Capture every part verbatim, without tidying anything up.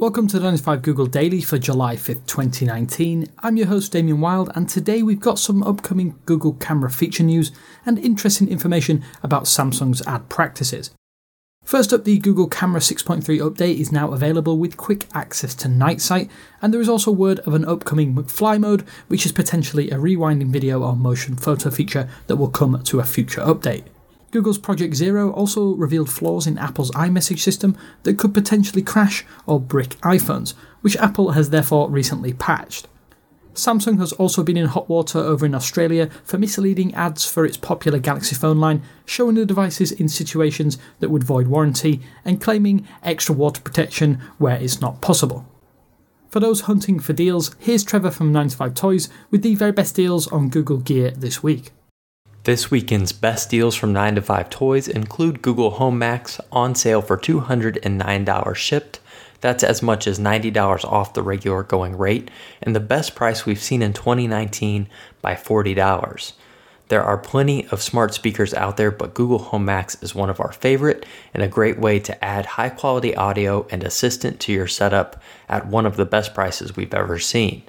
Welcome to the nine to five Google Daily for July fifth, twenty nineteen. I'm your host Damien Wild, and today we've got some upcoming Google camera feature news and interesting information about Samsung's ad practices. First up, the Google Camera six point three update is now available with quick access to Night Sight, and there is also word of an upcoming McFly mode, which is potentially a rewinding video or motion photo feature that will come to a future update. Google's Project Zero also revealed flaws in Apple's iMessage system that could potentially crash or brick iPhones, which Apple has therefore recently patched. Samsung has also been in hot water over in Australia for misleading ads for its popular Galaxy phone line, showing the devices in situations that would void warranty and claiming extra water protection where it's not possible. For those hunting for deals, here's Trevor from nine to five Toys with the very best deals on Google Gear this week. This weekend's best deals from nine to five Toys include Google Home Max on sale for two hundred nine dollars shipped. That's as much as ninety dollars off the regular going rate, and the best price we've seen in twenty nineteen by forty dollars. There are plenty of smart speakers out there, but Google Home Max is one of our favorite and a great way to add high quality audio and assistant to your setup at one of the best prices we've ever seen.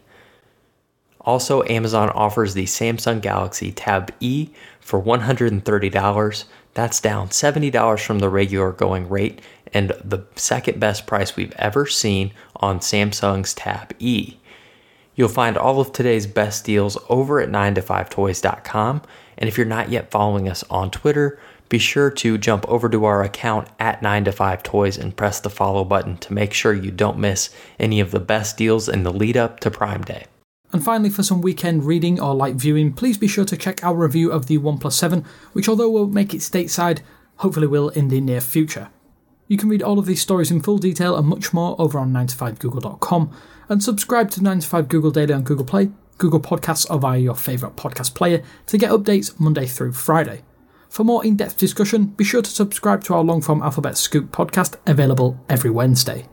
Also, Amazon offers the Samsung Galaxy Tab E for one hundred thirty dollars. That's down seventy dollars from the regular going rate and the second best price we've ever seen on Samsung's Tab E. You'll find all of today's best deals over at nine to five toys dot com, and if you're not yet following us on Twitter, be sure to jump over to our account at nine to five toys and press the follow button to make sure you don't miss any of the best deals in the lead up to Prime Day. And finally, for some weekend reading or light viewing, please be sure to check our review of the OnePlus seven, which although will make it stateside, hopefully will in the near future. You can read all of these stories in full detail and much more over on nine to five google dot com, and subscribe to nine to five Google Daily on Google Play, Google Podcasts, or via your favourite podcast player to get updates Monday through Friday. For more in-depth discussion, be sure to subscribe to our long-form Alphabet Scoop podcast, available every Wednesday.